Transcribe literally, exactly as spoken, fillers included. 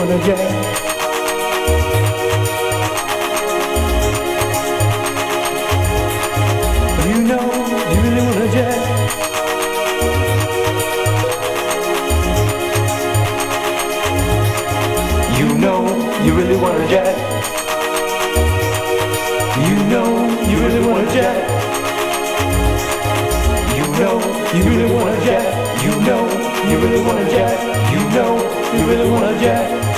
wanna jet. You know you really wanna jet. You know you really wanna jet. You know you really wanna jet. You know you really wanna jet. You know you really wanna jet. You know you really wanna jet.